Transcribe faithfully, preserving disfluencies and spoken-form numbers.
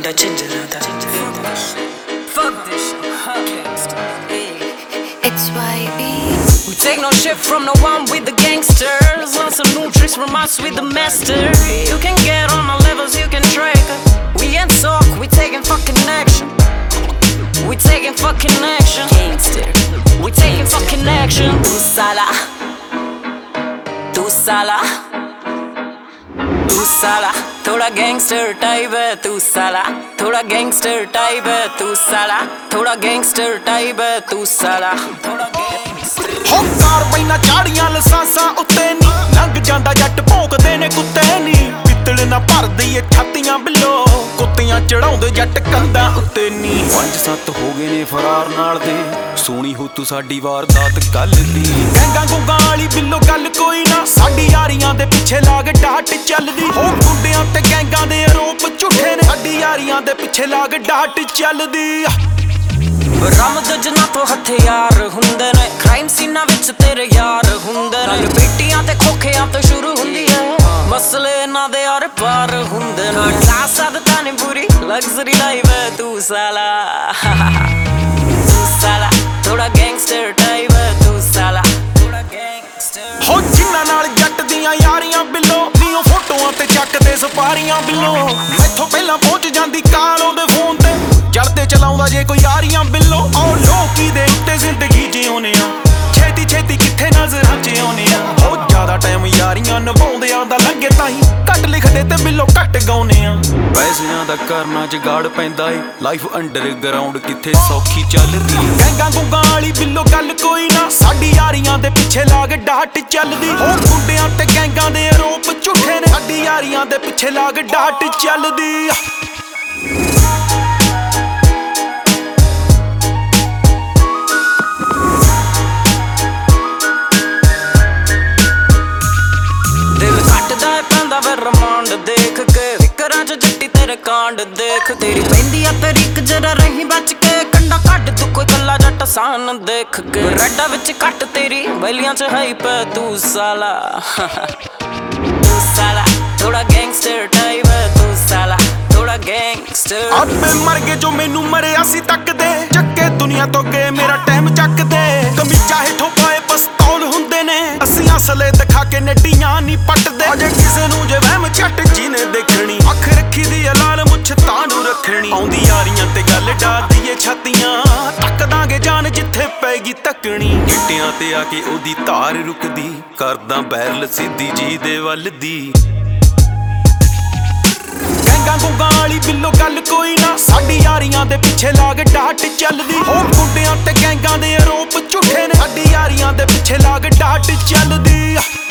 that ginger, that ginger. Fuck this shit. It's Y B. We take no shit from no one with the gangsters. Learn some new tricks from us with the master. You can get on our levels, you can track. We ain't talk, we taking fucking action. We taking fucking action. Gangster. We taking fucking action. Tu sala, tu sala, tu sala. थोड़ा gangster type है तू साला, थोड़ा gangster type है तू साला, थोड़ा gangster type है तू साला, थोड़ा गैंगस्टर। हो कारवाइयां झाड़ियां लसांसां उत्ते नी लंघ जांदा जट भौंकदे ने कुत्ते नी पित्तल ना भरदी ए छातियां बिलो कुत्तियां चढ़ाउंदे जट कंधां उत्ते नी पंज सत्त हो गए ने फरार नाल दे सोनी हो तू साडी वारदात कल दी गैंगां गुंगां वाली बिलो गल कोई ना साडी यारियां दे पिछे लाग डाट चलदी हो गुंडियां ते गैंगां दे आरोप झूठे ने साडी यारियां दे पिछे लाग डाट चलदी बरामद जना तो हथियार हुंदे ने क्राइम सीना विच तेरे यार हुंदे ने बेटियां ते खोखियां तो शुरू हुंदी है मसले ना दे यार पार हुंदे ने क्लास आदतां ने बुरी लग्जरी लाइफ है तू साला तू साला थोड़ा गैंगस्टर टाइप है तू साला थोड़ा गैंगस्टर हो जिन्ना नाल जट दियां यारियां बिलो नीओ फोटोआं ते ਚੱਕਦੇ ਸਪਾਰੀਆਂ ਬਿलो मैथों ਪਹਿਲਾਂ ਪਹੁੰਚ ਜਾਂਦੀ ਕਾਲ ਉਹਦੇ ਫੋਨ ਤੇ ਜੜਦੇ ਚਲਾਉਂਦਾ ਜੇ ਕੋਈ ਯਾਰੀਆਂ ਬਿੱਲੋ ਉਹ ਲੋਕੀ ਦੇ ਉੱਤੇ ਜ਼ਿੰਦਗੀ ਜਿਉਨੇ ਆ ਛੇਤੀ ਛੇਤੀ ਕਿੱਥੇ ਨਜ਼ਰਾਂ ਚ ਆਉਨੇ ਆ ਉਹ ਜ਼ਿਆਦਾ ਟਾਈਮ ਯਾਰੀਆਂ ਨਿਭਾਉਂਦਿਆਂ ਦਾ ਲੰਘੇ ਤਾਹੀਂ ਘੱਟ ਲਿਖਦੇ ਤੇ ਬਿੱਲੋ ਘੱਟ ਗਾਉਨੇ ਆ ਪੈਸਿਆਂ ਦਾ ਕਰਨਾ ਜਗਾੜ ਪੈਂਦਾ ਏ ਲਾਈਫ ਅੰਡਰਗਰਾਉਂਡ ਕਿੱਥੇ ਸੌਖੀ ਚੱਲਦੀ ਗੈਂਗਾਂ ਗੁੰਗਾਂ ਵਾਲੀ ਬਿੱਲੋ ਗੱਲ ਕੋਈ ਨਾ ਸਾਡੀ ਯਾਰੀਆਂ ਦੇ ਪਿੱਛੇ ਲਾਗ ਡਾਟ ਚੱਲਦੀ ਉਹ ਗੁੰਡਿਆਂ ਤੇ ਗੈਂਗਾਂ ਦੇ ਆਰੋਪ ਝੂਠੇ ਨੇ ਸਾਡੀ ਯਾਰੀਆਂ ਦੇ ਪਿੱਛੇ ਲਾਗ ਡਾਟ ਚੱਲਦੀ ਰਮਾਂਡ ਦੇਖ ਕੇ ਫਿਕਰਾਂ ਚ ਜੱਟੀ ਤੇਰੇ ਕਾਂਡ ਦੇਖ ਤੇਰੀ ਪੈਂਦੀ ਆ ਤਰੀਕ ਜਰਾ ਰਹੀ ਬਚ ਕੇ ਕੰਡਾ ਕੱਢ ਤੂੰ ਕੋਈ ਕੱਲਾ ਜੱਟ ਸਾਨ ਦੇਖ ਕੇ ਰੱਡਾ ਵਿੱਚ ਕੱਟ ਤੇਰੀ ਬੈਲੀਆਂ ਚ ਹਾਈਪ ਤੂੰ ਸਾਲਾ ਤੂੰ ਸਾਲਾ ਥੋੜਾ ਗੈਂਗਸਟਰ ਟਾਈਪ ਤੂੰ ਸਾਲਾ ਥੋੜਾ ਗੈਂਗਸਟਰ ਆਪੇ ਮਰ ਗਏ ਜੋ ਮੈਨੂੰ ਮਰਿਆ ਸੀ ਤੱਕਦੇ ਚੱਕੇ ਦੁਨੀਆ ਤੋਂ ਗਏ ਮੇਰਾ ਟਾਈਮ ਚੱਕਦੇ ਕਮੀਜ਼ਾਂ ਹੇਠੋਂ ਪਾਏ ਪਸਤੌਲ ਹੁੰਦੇ ਨੇ ਅਸੀਂ ਅਸਲੇ ਦਿਖਾ ਕੇ ਨੱਡੀਆਂ ਨਹੀਂ ਪੱਟਦੇ ਅਜੇ ਕਿਸੇ ਨੂੰ ਜੇ ਵਹਿਮ ਛੱਟ ਜਿਹਨੇ ਦੇਖਣੀ ਅੱਖ ਰੱਖੀ ਦੀ ਲਾਲ ਮੁੱਛ ਤਾਂ ਨੂੰ ਰੱਖਣੀ ਆਉਂਦੀ ਯਾਰੀਆਂ ਤੇ ਗੱਲ ਡਾਦੀ ਏ ਛਾਤੀਆਂ ਤੱਕ ਦਾਂਗੇ ਜਾਨ ਜਿੱਥੇ ਪੈਗੀ ਤੱਕਣੀ ਗਿੱਟਿਆਂ ਤੇ ਆ ਕੇ ਉਹਦੀ ਧਾਰ ਰੁਕਦੀ ਕਰਦਾ ਬੈਰਲ ਸਿੱਧੀ ਜੀ ਦੇ ਵੱਲ ਦੀ ਗੈਂਗਾਂ ਗੁੰਗਾਂ ਵਾਲੀ ਬਿੱਲੋ ਗੱਲ ਕੋਈ ਨਾ ਸਾਡੀ ਯਾਰੀਆਂ ਦੇ ਪਿੱਛੇ ਲਾਗ ਡਾਟ ਚੱਲਦੀ ਉਹ ਗੁੰਡਿਆਂ ਤੇ ਗੈਂਗਾਂ ਦੇ ਆਰੋਪ ਝੂਠੇ ਨੇ ਸਾਡੀ ਯਾਰੀਆਂ ਦੇ ਪਿੱਛੇ ਲਾਗ ਡਾਟ ਚੱਲਦੀ